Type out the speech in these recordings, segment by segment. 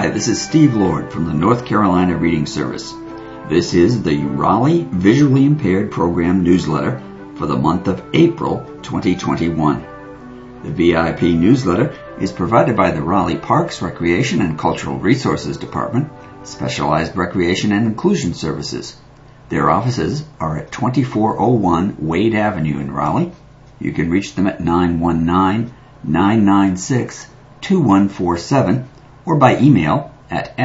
Hi, this is Steve Lord from the North Carolina Reading Service. This is the Raleigh Visually Impaired Program newsletter for the month of April 2021. The VIP newsletter is provided by the Raleigh Parks, Recreation and Cultural Resources Department, Specialized Recreation and Inclusion Services. Their offices are at 2401 Wade Avenue in Raleigh. You can reach them at 919-996-2147 or by email at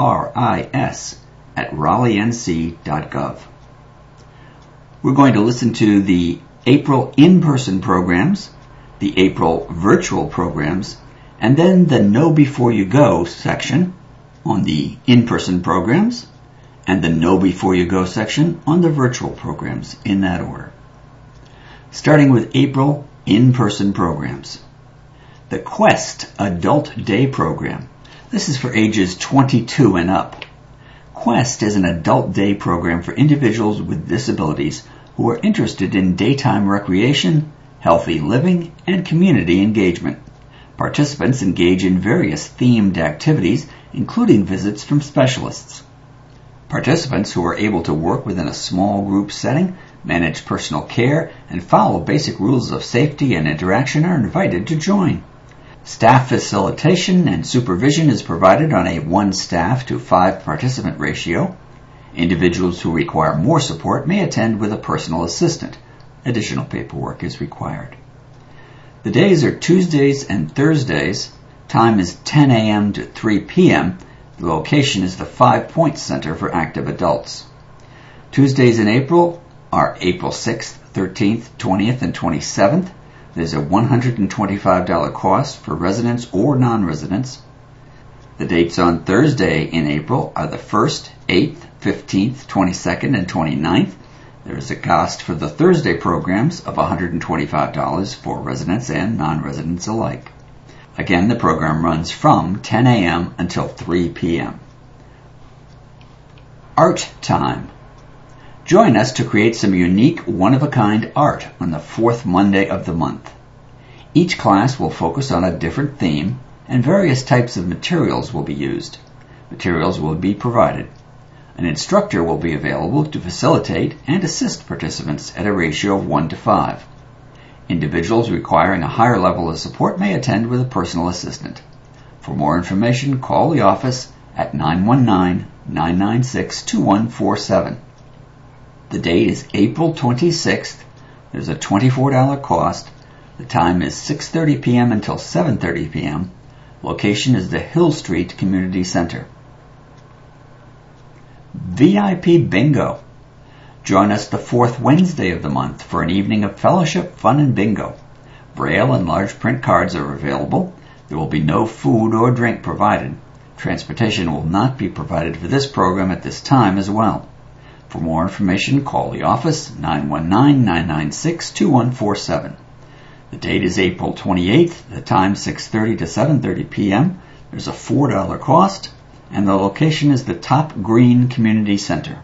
sris@raleighnc.gov. We're going to listen to the April in-person programs, the April virtual programs, and then the Know Before You Go section on the in-person programs, and the Know Before You Go section on the virtual programs, in that order. Starting with April in-person programs. The Quest Adult Day Program. This is for ages 22 and up. Quest is an adult day program for individuals with disabilities who are interested in daytime recreation, healthy living, and community engagement. Participants engage in various themed activities, including visits from specialists. Participants who are able to work within a small group setting, manage personal care, and follow basic rules of safety and interaction are invited to join. Staff facilitation and supervision is provided on a 1 staff to 5 participant ratio. Individuals who require more support may attend with a personal assistant. Additional paperwork is required. The days are Tuesdays and Thursdays. Time is 10 a.m. to 3 p.m. The location is the 5 Points Center for Active Adults. Tuesdays in April are April 6th, 13th, 20th, and 27th. There's a $125 cost for residents or non-residents. The dates on Thursday in April are the 1st, 8th, 15th, 22nd, and 29th. There is a cost for the Thursday programs of $125 for residents and non-residents alike. Again, the program runs from 10 a.m. until 3 p.m. Art Time. Join us to create some unique, one-of-a-kind art on the 4th Monday of the month. Each class will focus on a different theme, and various types of materials will be used. Materials will be provided. An instructor will be available to facilitate and assist participants at a ratio of 1 to 5. Individuals requiring a higher level of support may attend with a personal assistant. For more information, call the office at 919-996-2147. The date is April 26th. There's a $24 cost. The time is 6:30 p.m. until 7:30 p.m. Location is the Hill Street Community Center. VIP Bingo. Join us the 4th Wednesday of the month for an evening of fellowship, fun, and bingo. Braille and large print cards are available. There will be no food or drink provided. Transportation will not be provided for this program at this time as well. For more information, call the office, 919-996-2147. The date is April 28th, the time 6:30 to 7:30 p.m. There's a $4 cost, and the location is the Top Green Community Center.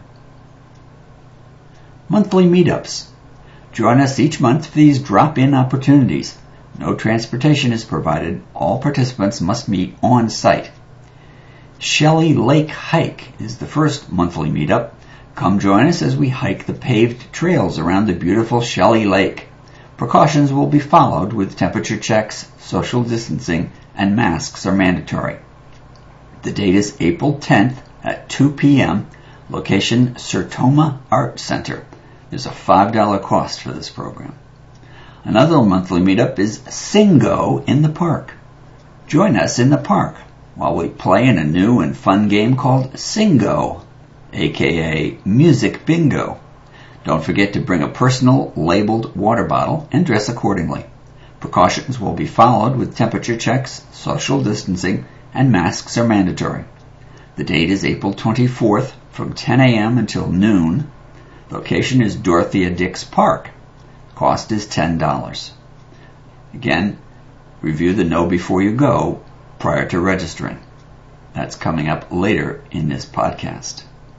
Monthly meetups. Join us each month for these drop-in opportunities. No transportation is provided. All participants must meet on site. Shelley Lake Hike is the first monthly meetup. Come join us as we hike the paved trails around the beautiful Shelley Lake. Precautions will be followed with temperature checks, social distancing, and masks are mandatory. The date is April 10th at 2 p.m. Location Sertoma Art Center. There's a $5 cost for this program. Another monthly meetup is Singo in the Park. Join us in the park while we play in a new and fun game called Singo, aka Music Bingo. Don't forget to bring a personal labeled water bottle and dress accordingly. Precautions will be followed with temperature checks, social distancing, and masks are mandatory. The date is April 24th from 10 a.m. until noon. Location is Dorothea Dix Park. Cost is $10. Again, review the Know Before You Go prior to registering. That's coming up later in this podcast.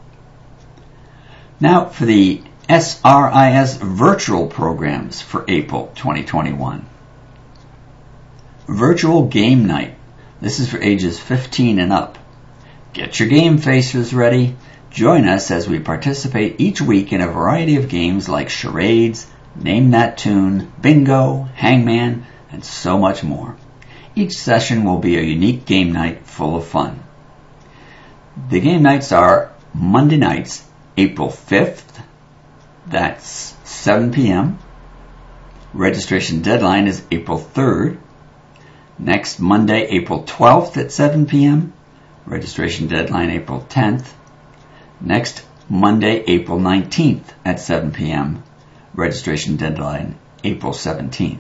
Now for the SRIS virtual programs for April 2021. Virtual Game Night. This is for ages 15 and up. Get your game faces ready. Join us as we participate each week in a variety of games like charades, Name That Tune, Bingo, Hangman, and so much more. Each session will be a unique game night full of fun. The game nights are Monday nights, April 5th, that's 7 p.m. Registration deadline is April 3rd. Next Monday, April 12th at 7 p.m. Registration deadline April 10th. Next Monday, April 19th at 7 p.m. Registration deadline April 17th.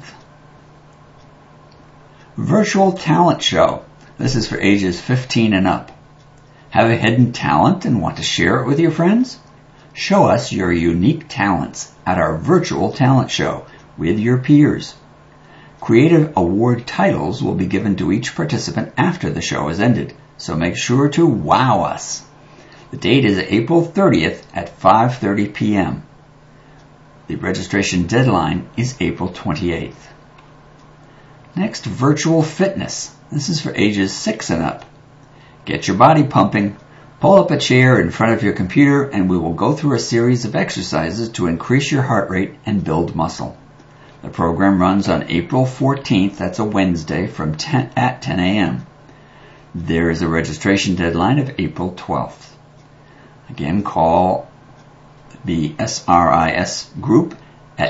Virtual Talent Show. This is for ages 15 and up. Have a hidden talent and want to share it with your friends? Show us your unique talents at our Virtual Talent Show with your peers. Creative award titles will be given to each participant after the show is ended, so make sure to wow us. The date is April 30th at 5:30 p.m. The registration deadline is April 28th. Next, Virtual Fitness. This is for ages 6 and up. Get your body pumping. Pull up a chair in front of your computer and we will go through a series of exercises to increase your heart rate and build muscle. The program runs on April 14th, that's a Wednesday, at 10 a.m. There is a registration deadline of April 12th. Again, call the SRIS group at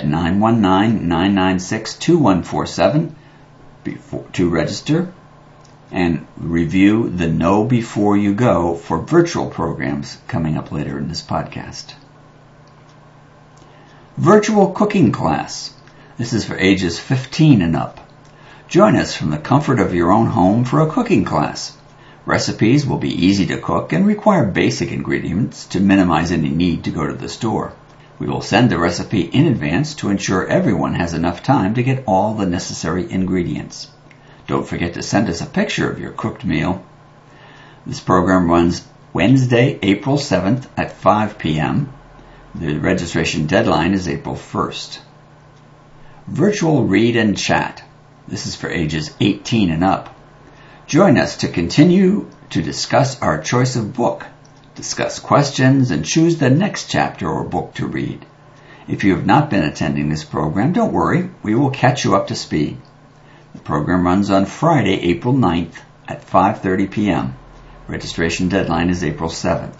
919-996-2147 to register and review the Know Before You Go for virtual programs coming up later in this podcast. Virtual Cooking Class. This is for ages 15 and up. Join us from the comfort of your own home for a cooking class. Recipes will be easy to cook and require basic ingredients to minimize any need to go to the store. We will send the recipe in advance to ensure everyone has enough time to get all the necessary ingredients. Don't forget to send us a picture of your cooked meal. This program runs Wednesday, April 7th at 5 p.m. The registration deadline is April 1st. Virtual Read and Chat. This is for ages 18 and up. Join us to continue to discuss our choice of book, discuss questions, and choose the next chapter or book to read. If you have not been attending this program, don't worry, we will catch you up to speed. The program runs on Friday, April 9th at 5:30 p.m. Registration deadline is April 7th.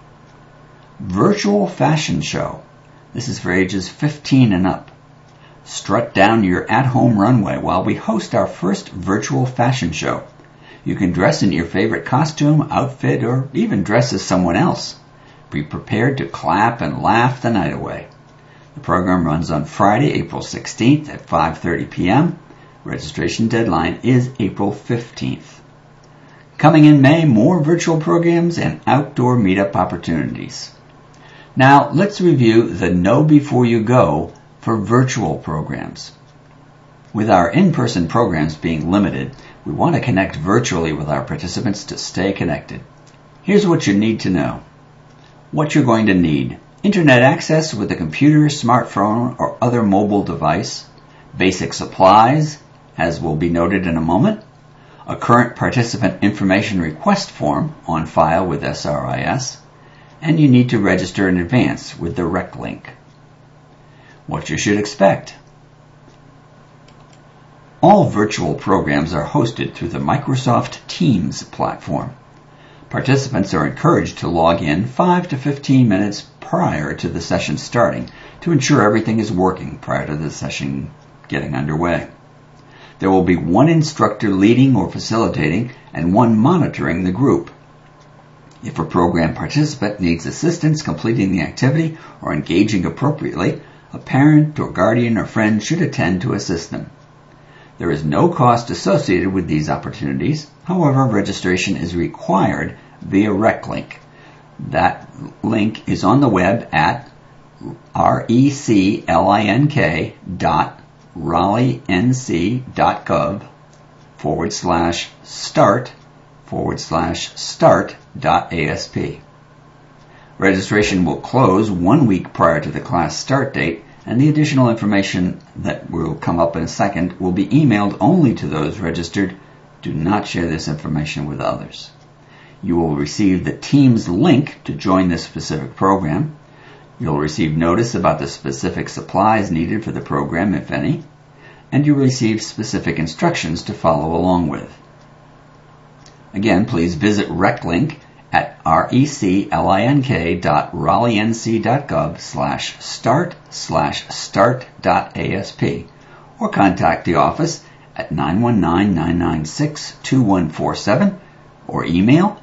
Virtual Fashion Show. This is for ages 15 and up. Strut down your at-home runway while we host our first virtual fashion show. You can dress in your favorite costume, outfit, or even dress as someone else. Be prepared to clap and laugh the night away. The program runs on Friday, April 16th at 5:30 p.m. Registration deadline is April 15th. Coming in May, more virtual programs and outdoor meetup opportunities. Now, let's review the Know Before You Go for virtual programs. With our in-person programs being limited, we want to connect virtually with our participants to stay connected. Here's what you need to know. What you're going to need: internet access with a computer, smartphone, or other mobile device, basic supplies, as will be noted in a moment, a current participant information request form on file with SRIS, and you need to register in advance with the rec link. What you should expect. All virtual programs are hosted through the Microsoft Teams platform. Participants are encouraged to log in 5 to 15 minutes prior to the session starting to ensure everything is working prior to the session getting underway. There will be one instructor leading or facilitating and one monitoring the group. If a program participant needs assistance completing the activity or engaging appropriately, a parent or guardian or friend should attend to assist them. There is no cost associated with these opportunities. However, registration is required via RecLink. That link is on the web at reclink.raleighNC.gov/start/start.asp. Registration will close 1 week prior to the class start date, and the additional information that will come up in a second will be emailed only to those registered. Do not share this information with others. You will receive the Teams link to join this specific program. You'll receive notice about the specific supplies needed for the program, if any, and you'll receive specific instructions to follow along with. Again, please visit RecLink at reclink.raleigh.gov/start/start.asp or contact the office at 919-996-2147 or email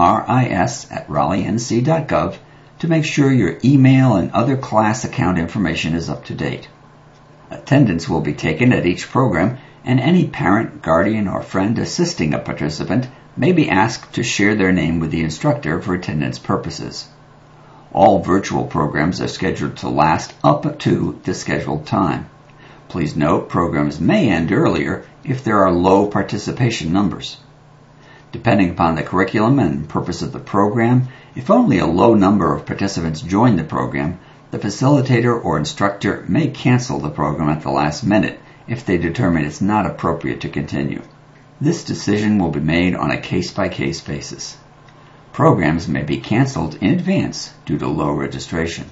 sris@raleighnc.gov to make sure your email and other class account information is up to date. Attendance will be taken at each program, and any parent, guardian, or friend assisting a participant may be asked to share their name with the instructor for attendance purposes. All virtual programs are scheduled to last up to the scheduled time. Please note programs may end earlier if there are low participation numbers. Depending upon the curriculum and purpose of the program, if only a low number of participants join the program, the facilitator or instructor may cancel the program at the last minute if they determine it's not appropriate to continue. This decision will be made on a case-by-case basis. Programs may be canceled in advance due to low registration.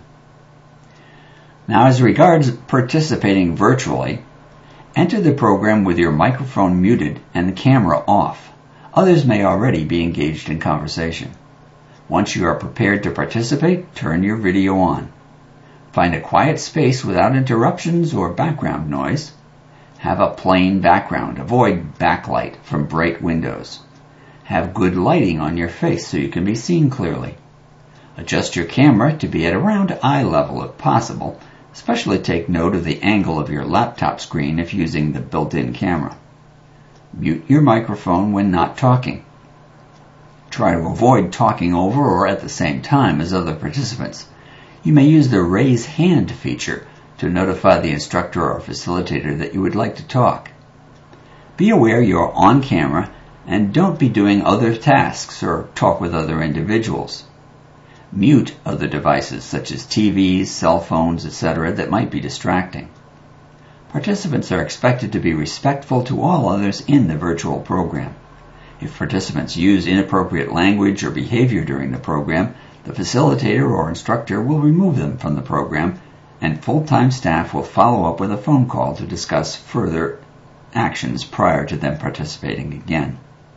Now, as regards participating virtually, enter the program with your microphone muted and the camera off. Others may already be engaged in conversation. Once you are prepared to participate, turn your video on. Find a quiet space without interruptions or background noise. Have a plain background. Avoid backlight from bright windows. Have good lighting on your face so you can be seen clearly. Adjust your camera to be at around eye level if possible. Especially take note of the angle of your laptop screen if using the built-in camera. Mute your microphone when not talking. Try to avoid talking over or at the same time as other participants. You may use the raise hand feature to notify the instructor or facilitator that you would like to talk. Be aware you are on camera and don't be doing other tasks or talk with other individuals. Mute other devices such as TVs, cell phones, etc. that might be distracting. Participants are expected to be respectful to all others in the virtual program. If participants use inappropriate language or behavior during the program, the facilitator or instructor will remove them from the program, and full-time staff will follow up with a phone call to discuss further actions prior to them participating again.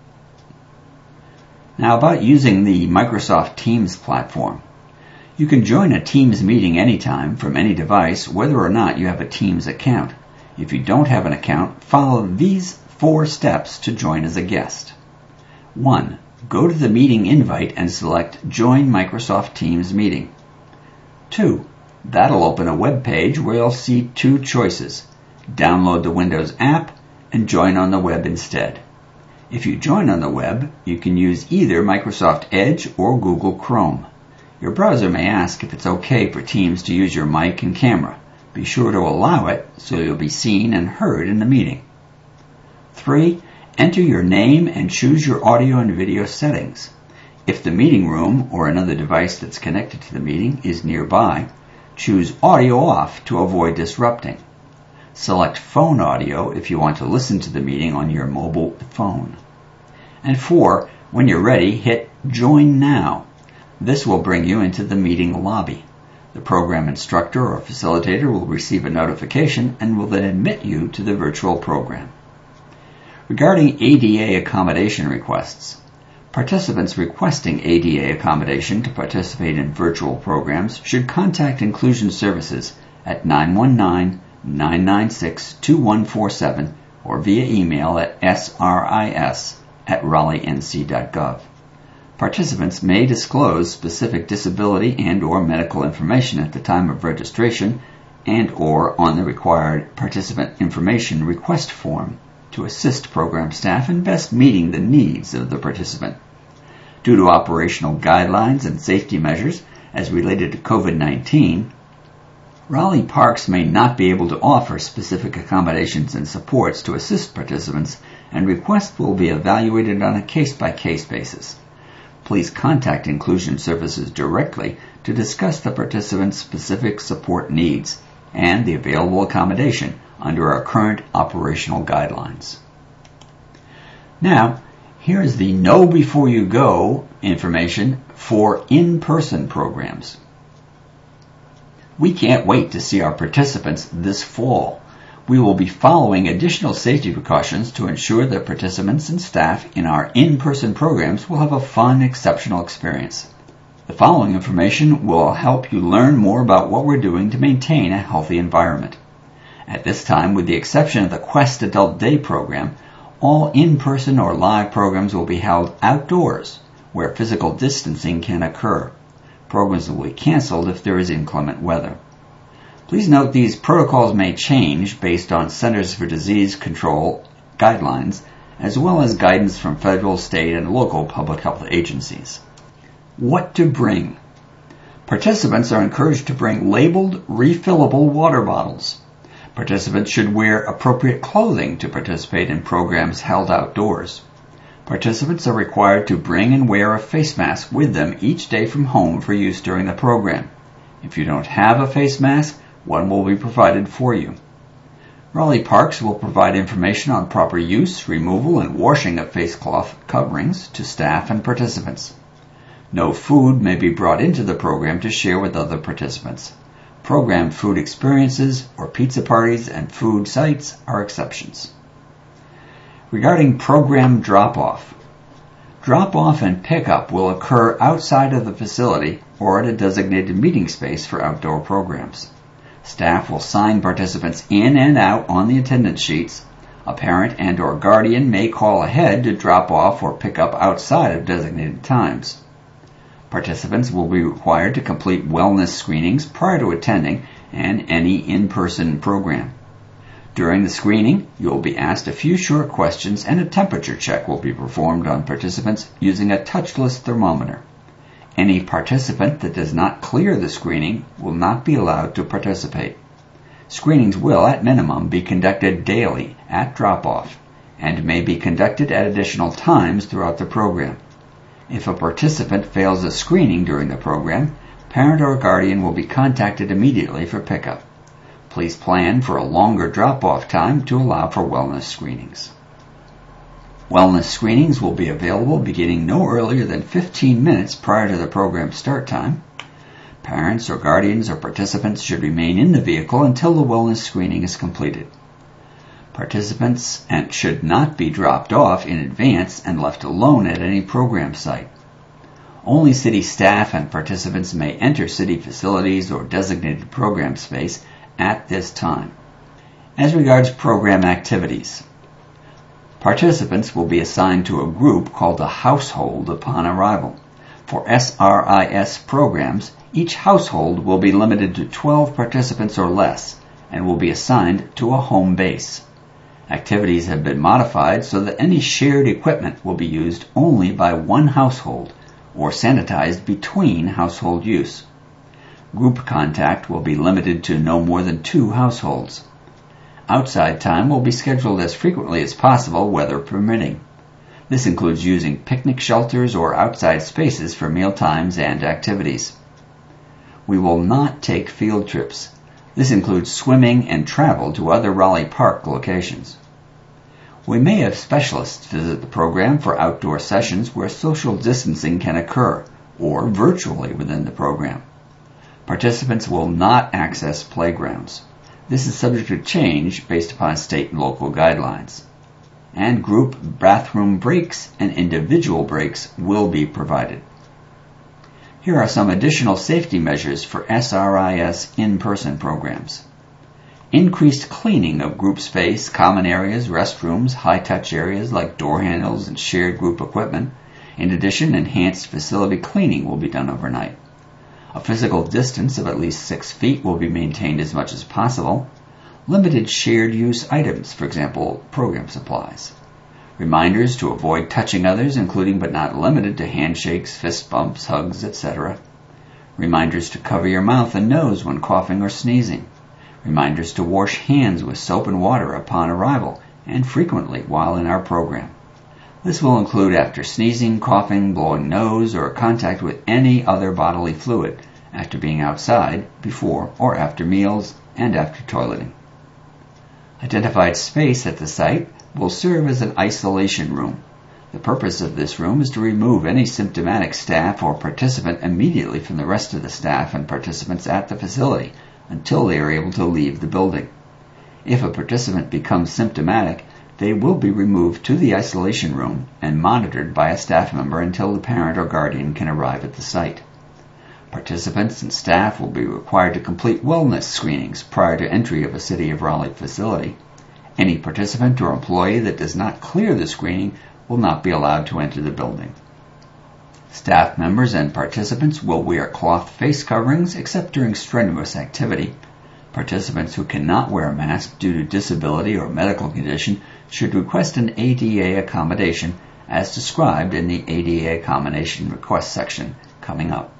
Now, about using the Microsoft Teams platform. You can join a Teams meeting anytime from any device, whether or not you have a Teams account. If you don't have an account, follow these 4 steps to join as a guest. 1. Go to the meeting invite and select Join Microsoft Teams Meeting. 2. That'll open a web page where you'll see 2 choices. Download the Windows app and join on the web instead. If you join on the web, you can use either Microsoft Edge or Google Chrome. Your browser may ask if it's okay for Teams to use your mic and camera. Be sure to allow it so you'll be seen and heard in the meeting. 3. Enter your name and choose your audio and video settings. If the meeting room or another device that's connected to the meeting is nearby, choose audio off to avoid disrupting. Select phone audio if you want to listen to the meeting on your mobile phone. And 4, when you're ready, hit Join Now. This will bring you into the meeting lobby. The program instructor or facilitator will receive a notification and will then admit you to the virtual program. Regarding ADA accommodation requests, participants requesting ADA accommodation to participate in virtual programs should contact Inclusion Services at 919-996-2147 or via email at sris@raleighnc.gov. Participants may disclose specific disability and or medical information at the time of registration and or on the required participant information request form to assist program staff in best meeting the needs of the participant. Due to operational guidelines and safety measures as related to COVID-19, Raleigh Parks may not be able to offer specific accommodations and supports to assist participants, and requests will be evaluated on a case-by-case basis. Please contact Inclusion Services directly to discuss the participant's specific support needs and the available accommodation under our current operational guidelines. Now, Here is the Know Before You Go information for in-person programs. We can't wait to see our participants this fall. We will be following additional safety precautions to ensure that participants and staff in our in-person programs will have a fun, exceptional experience. The following information will help you learn more about what we're doing to maintain a healthy environment. At this time, with the exception of the Quest Adult Day program, all in-person or live programs will be held outdoors, where physical distancing can occur. Programs will be canceled if there is inclement weather. Please note these protocols may change based on Centers for Disease Control guidelines, as well as guidance from federal, state, and local public health agencies. What to bring? Participants are encouraged to bring labeled, refillable water bottles. Participants should wear appropriate clothing to participate in programs held outdoors. Participants are required to bring and wear a face mask with them each day from home for use during the program. If you don't have a face mask, one will be provided for you. Raleigh Parks will provide information on proper use, removal, and washing of face cloth coverings to staff and participants. No food may be brought into the program to share with other participants. Program food experiences or pizza parties and food sites are exceptions. Regarding program drop-off. Drop-off and pickup will occur outside of the facility or at a designated meeting space for outdoor programs. Staff will sign participants in and out on the attendance sheets. A parent and or guardian may call ahead to drop off or pick up outside of designated times. Participants will be required to complete wellness screenings prior to attending and any in-person program. During the screening, you will be asked a few short questions and a temperature check will be performed on participants using a touchless thermometer. Any participant that does not clear the screening will not be allowed to participate. Screenings will, at minimum, be conducted daily at drop-off and may be conducted at additional times throughout the program. If a participant fails a screening during the program, parent or guardian will be contacted immediately for pickup. Please plan for a longer drop-off time to allow for wellness screenings. Wellness screenings will be available beginning no earlier than 15 minutes prior to the program start time. Parents or guardians or participants should remain in the vehicle until the wellness screening is completed. Participants should not be dropped off in advance and left alone at any program site. Only city staff and participants may enter city facilities or designated program space at this time. As regards program activities, participants will be assigned to a group called a household upon arrival. For SRIS programs, each household will be limited to 12 participants or less and will be assigned to a home base. Activities have been modified so that any shared equipment will be used only by one household or sanitized between household use. Group contact will be limited to no more than 2 households. Outside time will be scheduled as frequently as possible, weather permitting. This includes using picnic shelters or outside spaces for meal times and activities. We will not take field trips. This includes swimming and travel to other Raleigh Park locations. We may have specialists visit the program for outdoor sessions where social distancing can occur, or virtually within the program. Participants will not access playgrounds. This is subject to change based upon state and local guidelines. And group bathroom breaks and individual breaks will be provided. Here are some additional safety measures for SRIS in-person programs. Increased cleaning of group space, common areas, restrooms, high-touch areas like door handles and shared group equipment. In addition, enhanced facility cleaning will be done overnight. A physical distance of at least 6 feet will be maintained as much as possible. Limited shared use items, for example, program supplies. Reminders to avoid touching others, including but not limited to handshakes, fist bumps, hugs, etc. Reminders to cover your mouth and nose when coughing or sneezing. Reminders to wash hands with soap and water upon arrival and frequently while in our program. This will include after sneezing, coughing, blowing nose, or contact with any other bodily fluid, after being outside, before or after meals, and after toileting. Identified space at the site will serve as an isolation room. The purpose of this room is to remove any symptomatic staff or participant immediately from the rest of the staff and participants at the facility until they are able to leave the building. If a participant becomes symptomatic, they will be removed to the isolation room and monitored by a staff member until the parent or guardian can arrive at the site. Participants and staff will be required to complete wellness screenings prior to entry of a City of Raleigh facility. Any participant or employee that does not clear the screening will not be allowed to enter the building. Staff members and participants will wear cloth face coverings except during strenuous activity. Participants who cannot wear a mask due to disability or medical condition should request an ADA accommodation as described in the ADA accommodation request section coming up.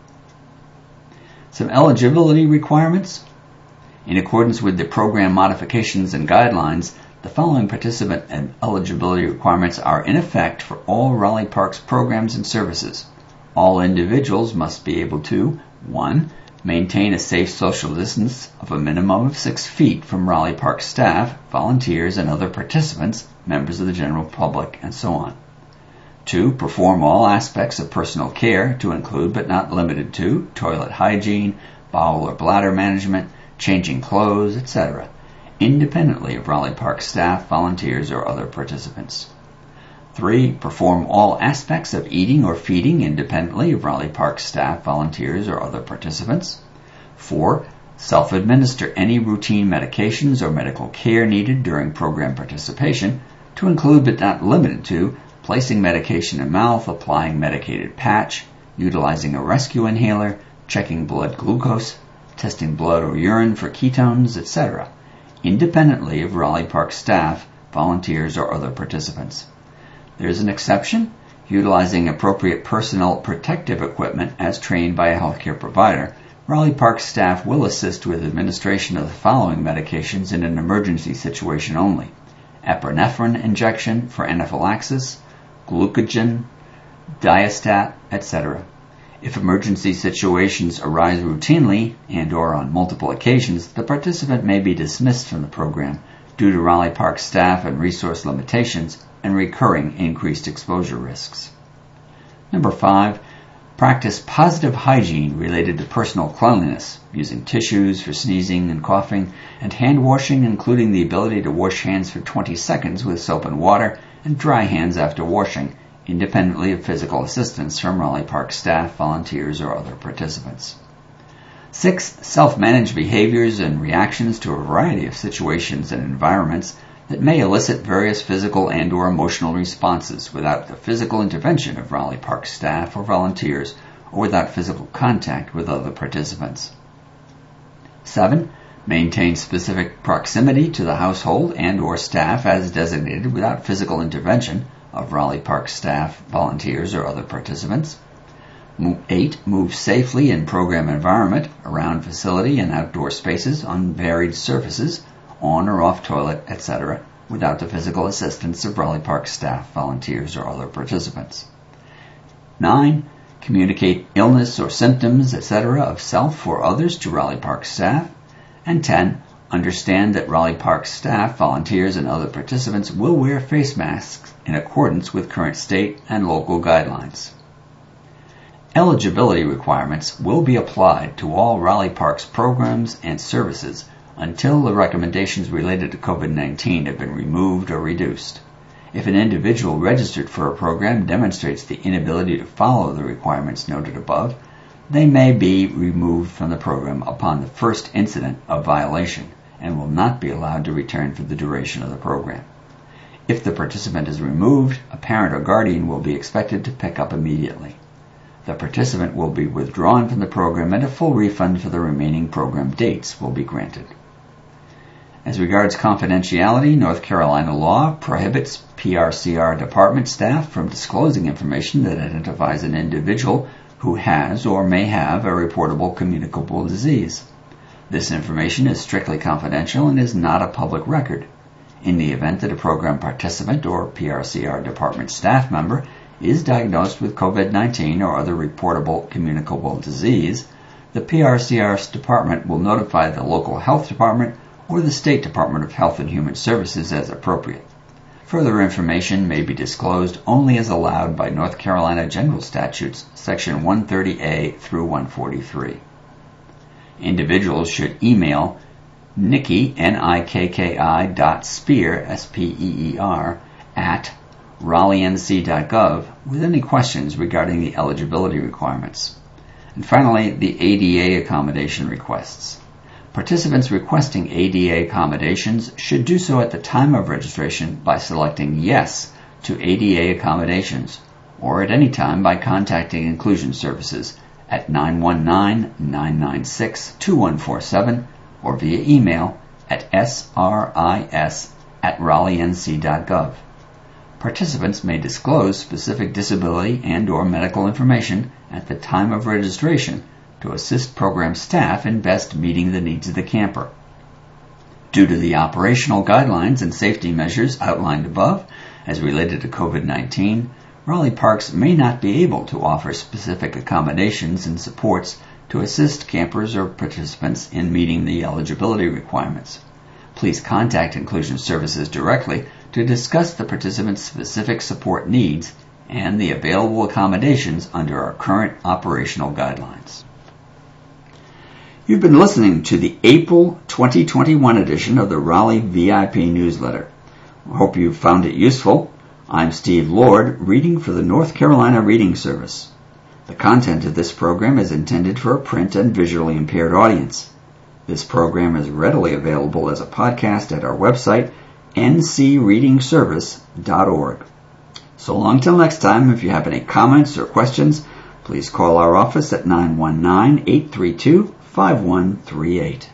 Some eligibility requirements. In accordance with the program modifications and guidelines, the following participant and eligibility requirements are in effect for all Raleigh Parks programs and services. All individuals must be able to 1. Maintain a safe social distance of a minimum of 6 feet from Raleigh Parks staff, volunteers, and other participants, members of the general public, and so on. 2. Perform all aspects of personal care to include but not limited to toilet hygiene, bowel or bladder management, changing clothes, etc., independently of Raleigh Parks staff, volunteers, or other participants. 3. Perform all aspects of eating or feeding independently of Raleigh Parks staff, volunteers, or other participants. 4. Self-administer any routine medications or medical care needed during program participation, to include but not limited to placing medication in mouth, applying medicated patch, utilizing a rescue inhaler, checking blood glucose, testing blood or urine for ketones, etc., independently of Raleigh Parks staff, volunteers, or other participants. There is an exception, utilizing appropriate personal protective equipment as trained by a healthcare provider. Raleigh Parks staff will assist with administration of the following medications in an emergency situation only: epinephrine injection for anaphylaxis, glucogen, Diastat, etc. If emergency situations arise routinely and/or on multiple occasions, the participant may be dismissed from the program due to Raleigh Parks staff and resource limitations and recurring increased exposure risks. Number 5, practice positive hygiene related to personal cleanliness, using tissues for sneezing and coughing, and hand washing, including the ability to wash hands for 20 seconds with soap and water and dry hands after washing, independently of physical assistance from Raleigh Parks staff, volunteers, or other participants. 6. Self-manage behaviors and reactions to a variety of situations and environments that may elicit various physical and/or emotional responses without the physical intervention of Raleigh Parks staff or volunteers, or without physical contact with other participants. 7. Maintain specific proximity to the household and/or staff as designated without physical intervention of Raleigh Parks staff, volunteers, or other participants. 8. Move safely in program environment, around facility and outdoor spaces, on varied surfaces, on or off toilet, etc., without the physical assistance of Raleigh Parks staff, volunteers, or other participants. 9. Communicate illness or symptoms, etc., of self or others to Raleigh Parks staff. And 10. Understand that Raleigh Parks staff, volunteers, and other participants will wear face masks in accordance with current state and local guidelines. Eligibility requirements will be applied to all Raleigh Parks programs and services until the recommendations related to COVID-19 have been removed or reduced. If an individual registered for a program demonstrates the inability to follow the requirements noted above, they may be removed from the program upon the first incident of violation and will not be allowed to return for the duration of the program. If the participant is removed, a parent or guardian will be expected to pick up immediately. The participant will be withdrawn from the program and a full refund for the remaining program dates will be granted. As regards confidentiality, North Carolina law prohibits PRCR department staff from disclosing information that identifies an individual who has or may have a reportable communicable disease. This information is strictly confidential and is not a public record. In the event that a program participant or PRCR department staff member is diagnosed with COVID-19 or other reportable communicable disease, the PRCR department will notify the local health department or the State Department of Health and Human Services as appropriate. Further information may be disclosed only as allowed by North Carolina General Statutes, Section 130A through 143. Individuals should email Nikki, nikki.speer, S-P-E-E-R, at raleighnc.gov with any questions regarding the eligibility requirements. And finally, the ADA accommodation requests. Participants requesting ADA accommodations should do so at the time of registration by selecting Yes to ADA accommodations, or at any time by contacting Inclusion Services at 919-996-2147 or via email at sris@raleighnc.gov. Participants may disclose specific disability and/or medical information at the time of registration to assist program staff in best meeting the needs of the camper. Due to the operational guidelines and safety measures outlined above as related to COVID-19, Raleigh Parks may not be able to offer specific accommodations and supports to assist campers or participants in meeting the eligibility requirements. Please contact Inclusion Services directly to discuss the participants' specific support needs and the available accommodations under our current operational guidelines. You've been listening to the April 2021 edition of the Raleigh VIP newsletter. I hope you found it useful. I'm Steve Lord, reading for the North Carolina Reading Service. The content of this program is intended for a print and visually impaired audience. This program is readily available as a podcast at our website, ncreadingservice.org. So long till next time, if you have any comments or questions, please call our office at 919-832-5138.